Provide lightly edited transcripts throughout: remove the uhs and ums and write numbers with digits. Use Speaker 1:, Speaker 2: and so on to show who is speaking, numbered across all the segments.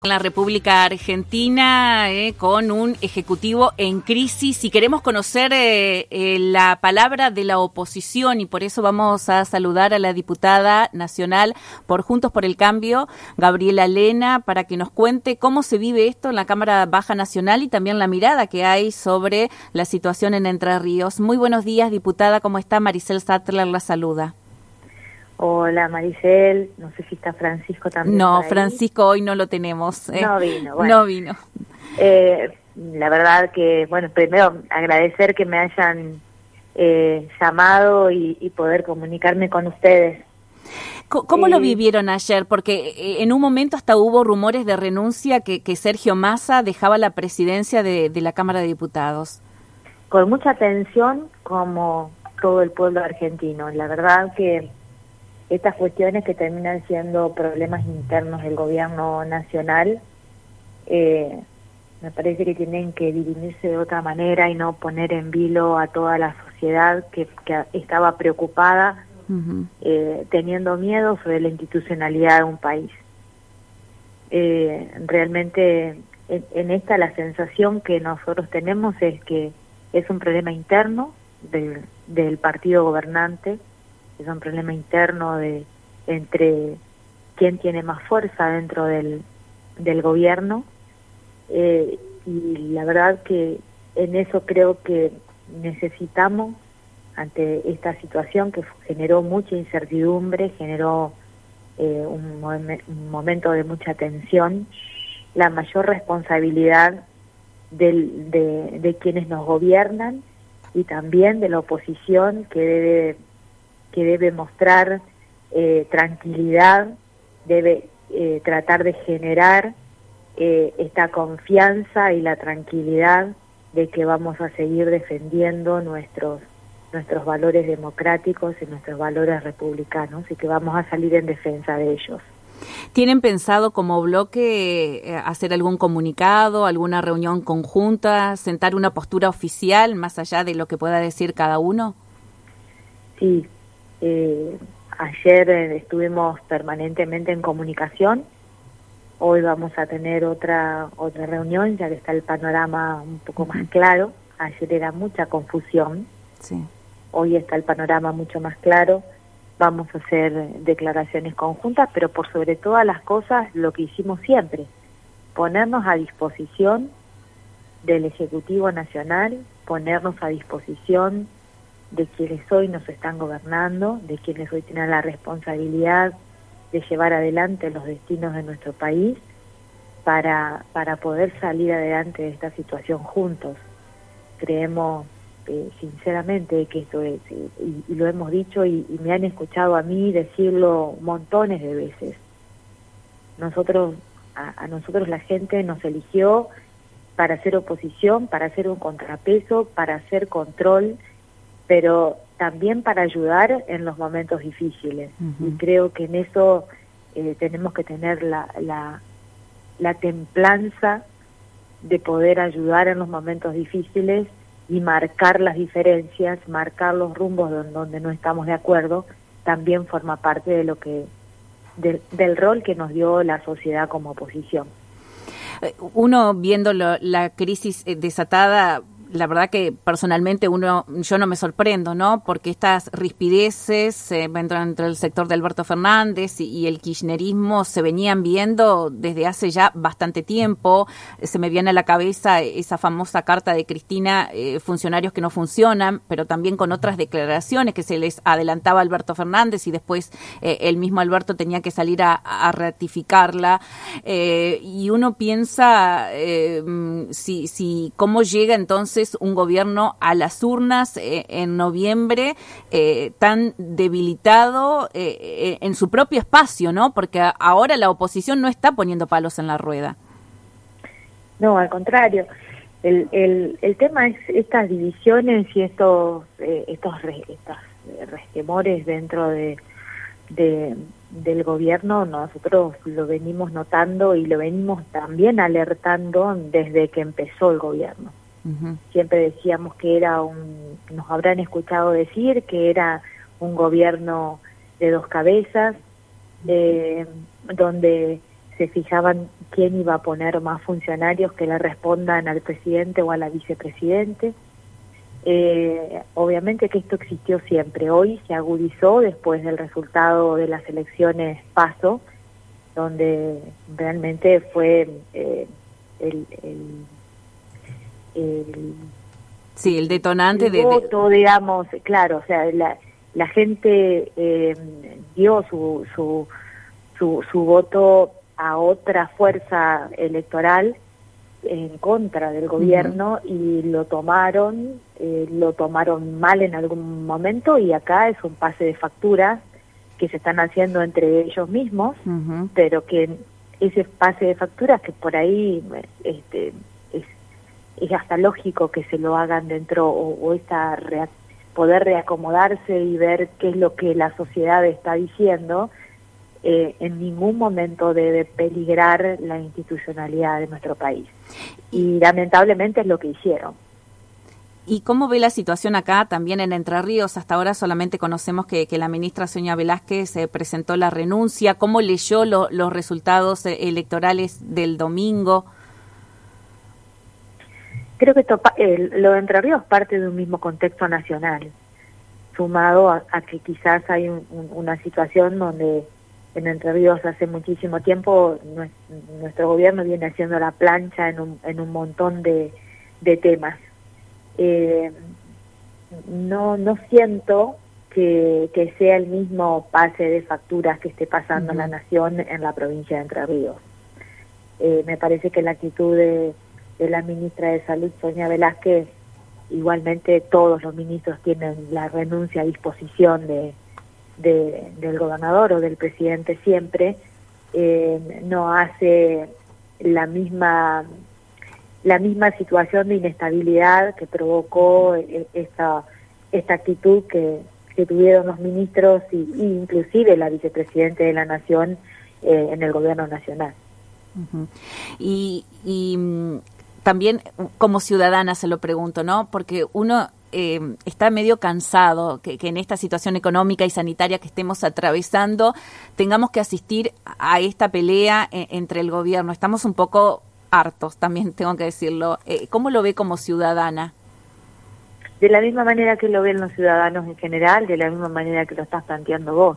Speaker 1: En la República Argentina, con un ejecutivo en crisis, y queremos conocer la palabra de la oposición, y por eso vamos a saludar a la diputada nacional por Juntos por el Cambio, Gabriela Lena, para que nos cuente cómo se vive esto en la Cámara Baja Nacional y también la mirada que hay sobre la situación en Entre Ríos. Muy buenos días, diputada, ¿cómo está? Maricel Sattler la saluda.
Speaker 2: Hola Maricel, no sé si está Francisco también.
Speaker 1: No, Francisco hoy no lo tenemos.
Speaker 2: No vino, bueno.
Speaker 1: No vino.
Speaker 2: La verdad que, bueno, primero agradecer que me hayan llamado y poder comunicarme con ustedes.
Speaker 1: ¿Cómo lo vivieron ayer? Porque en un momento hasta hubo rumores de renuncia que Sergio Massa dejaba la presidencia de la Cámara de Diputados.
Speaker 2: Con mucha tensión, como todo el pueblo argentino. La verdad que estas cuestiones que terminan siendo problemas internos del gobierno nacional, me parece que tienen que dirimirse de otra manera y no poner en vilo a toda la sociedad que estaba preocupada, teniendo miedo sobre la institucionalidad de un país. Realmente en esta la sensación que nosotros tenemos es que es un problema interno del partido gobernante, es un problema interno entre quién tiene más fuerza dentro del gobierno, y la verdad que en eso creo que necesitamos, ante esta situación que generó mucha incertidumbre, generó un momento de mucha tensión, la mayor responsabilidad de quienes nos gobiernan y también de la oposición, que debe mostrar tranquilidad, debe tratar de generar esta confianza y la tranquilidad de que vamos a seguir defendiendo nuestros valores democráticos y nuestros valores republicanos, y que vamos a salir en defensa de ellos.
Speaker 1: ¿Tienen pensado como bloque hacer algún comunicado, alguna reunión conjunta, sentar una postura oficial más allá de lo que pueda decir cada uno?
Speaker 2: Sí. Ayer estuvimos permanentemente en comunicación. Hoy vamos a tener otra reunión, ya que está el panorama un poco más claro. Ayer era mucha confusión.
Speaker 1: Sí.
Speaker 2: Hoy está el panorama mucho más claro. Vamos a hacer declaraciones conjuntas, pero por sobre todas las cosas, lo que hicimos siempre, ponernos a disposición del Ejecutivo Nacional, ponernos a disposición de quienes hoy nos están gobernando, de quienes hoy tienen la responsabilidad de llevar adelante los destinos de nuestro país, para poder salir adelante de esta situación juntos. Creemos sinceramente que esto es, y lo hemos dicho y me han escuchado a mí decirlo montones de veces, a nosotros la gente nos eligió para hacer oposición, para hacer un contrapeso, para hacer control, pero también para ayudar en los momentos difíciles. Y creo que en eso tenemos que tener la templanza de poder ayudar en los momentos difíciles y marcar las diferencias, marcar los rumbos donde no estamos de acuerdo. También forma parte de del rol que nos dio la sociedad como oposición.
Speaker 1: Uno viendo la crisis desatada, la verdad que personalmente yo no me sorprendo, ¿no? Porque estas rispideces entre el sector de Alberto Fernández y el kirchnerismo se venían viendo desde hace ya bastante tiempo. Se me viene a la cabeza esa famosa carta de Cristina, funcionarios que no funcionan, pero también con otras declaraciones que se les adelantaba a Alberto Fernández y después el mismo Alberto tenía que salir a ratificarla. Y uno piensa si cómo llega entonces un gobierno a las urnas en noviembre tan debilitado en su propio espacio, ¿no? Porque ahora la oposición no está poniendo palos en la rueda.
Speaker 2: No, al contrario. El tema es estas divisiones y estos resquemores dentro del gobierno. Nosotros lo venimos notando y lo venimos también alertando desde que empezó el gobierno. Siempre decíamos que nos habrán escuchado decir que era un gobierno de dos cabezas, donde se fijaban quién iba a poner más funcionarios que le respondan al presidente o a la vicepresidente. Obviamente que esto existió siempre, hoy se agudizó después del resultado de las elecciones PASO, donde realmente fue
Speaker 1: sí, el detonante
Speaker 2: el voto, digamos, claro, o sea, la gente dio su voto a otra fuerza electoral en contra del gobierno y lo tomaron mal en algún momento, y acá es un pase de facturas que se están haciendo entre ellos mismos, pero que ese pase de facturas que por ahí es hasta lógico que se lo hagan dentro o poder reacomodarse y ver qué es lo que la sociedad está diciendo. En ningún momento debe peligrar la institucionalidad de nuestro país. Y lamentablemente es lo que hicieron.
Speaker 1: ¿Y cómo ve la situación acá también en Entre Ríos? Hasta ahora solamente conocemos que la ministra Sonia Velázquez presentó la renuncia. ¿Cómo leyó los resultados electorales del domingo?
Speaker 2: Creo que lo de Entre Ríos parte de un mismo contexto nacional, sumado a que quizás hay una situación donde en Entre Ríos hace muchísimo tiempo nuestro gobierno viene haciendo la plancha en un montón de temas. No siento que sea el mismo pase de facturas que esté pasando en la nación en la provincia de Entre Ríos. Me parece que la actitud de la ministra de Salud, Sonia Velázquez, igualmente todos los ministros tienen la renuncia a disposición del gobernador o del presidente siempre, no hace la misma situación de inestabilidad que provocó esta actitud que tuvieron los ministros y inclusive la vicepresidenta de la Nación en el gobierno nacional.
Speaker 1: Y también como ciudadana se lo pregunto, ¿no? Porque uno está medio cansado que en esta situación económica y sanitaria que estemos atravesando tengamos que asistir a esta pelea entre el gobierno. Estamos un poco hartos, también tengo que decirlo. ¿Cómo lo ve como ciudadana?
Speaker 2: De la misma manera que lo ven los ciudadanos en general, de la misma manera que lo estás planteando vos.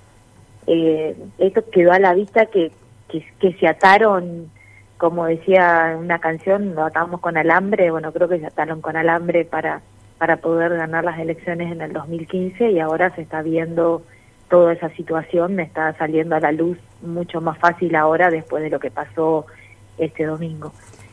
Speaker 2: Esto quedó a la vista que se ataron, como decía una canción, lo atamos con alambre. Bueno, creo que se ataron con alambre para poder ganar las elecciones en el 2015, y ahora se está viendo toda esa situación, está saliendo a la luz mucho más fácil ahora después de lo que pasó este domingo.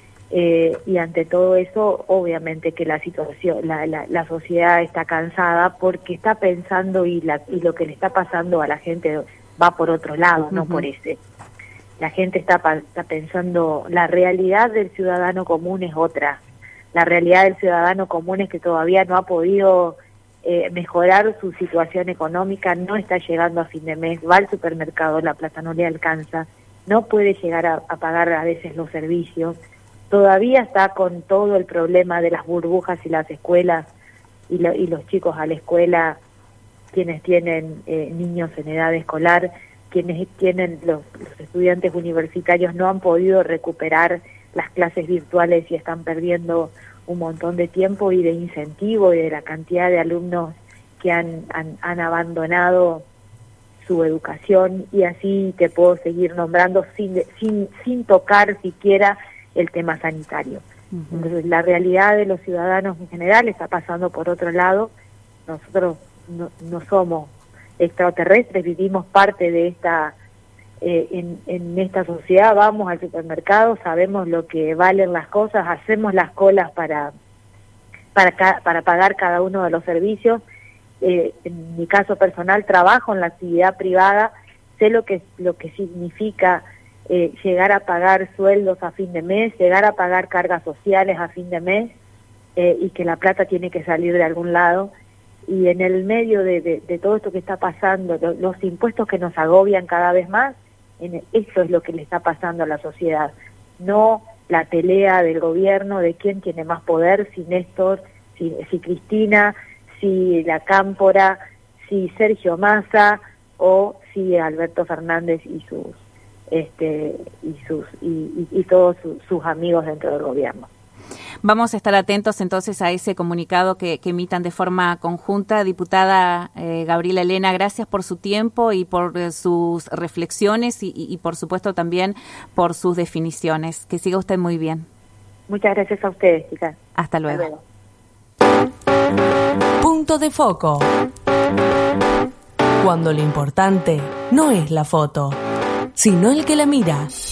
Speaker 2: Y ante todo eso, obviamente que la situación, la sociedad está cansada porque está pensando y lo que le está pasando a la gente va por otro lado, no por ese. La gente está pensando, la realidad del ciudadano común es otra. La realidad del ciudadano común es que todavía no ha podido mejorar su situación económica, no está llegando a fin de mes, va al supermercado, la plata no le alcanza, no puede llegar a pagar a veces los servicios, todavía está con todo el problema de las burbujas y las escuelas y los chicos a la escuela, quienes tienen niños en edad escolar, quienes tienen los estudiantes universitarios no han podido recuperar las clases virtuales y están perdiendo un montón de tiempo y de incentivo y de la cantidad de alumnos que han abandonado su educación, y así te puedo seguir nombrando sin tocar siquiera el tema sanitario. Entonces la realidad de los ciudadanos en general está pasando por otro lado. Nosotros no somos extraterrestres, vivimos parte de esta en esta sociedad, vamos al supermercado, sabemos lo que valen las cosas, hacemos las colas para pagar cada uno de los servicios. En mi caso personal trabajo en la actividad privada, sé lo que significa llegar a pagar sueldos a fin de mes, llegar a pagar cargas sociales a fin de mes, y que la plata tiene que salir de algún lado. Y en el medio de todo esto que está pasando, los impuestos que nos agobian cada vez más, eso es lo que le está pasando a la sociedad, no la pelea del gobierno de quién tiene más poder, si Néstor, si Cristina, si la Cámpora, si Sergio Massa o si Alberto Fernández y sus y todos sus amigos dentro del gobierno.
Speaker 1: Vamos a estar atentos entonces a ese comunicado que emitan de forma conjunta. Diputada Gabriela Elena, gracias por su tiempo y por sus reflexiones y por supuesto también por sus definiciones. Que siga usted muy bien.
Speaker 2: Muchas gracias a ustedes, chicas.
Speaker 1: Hasta luego.
Speaker 3: Punto de foco. Cuando lo importante no es la foto, sino el que la mira.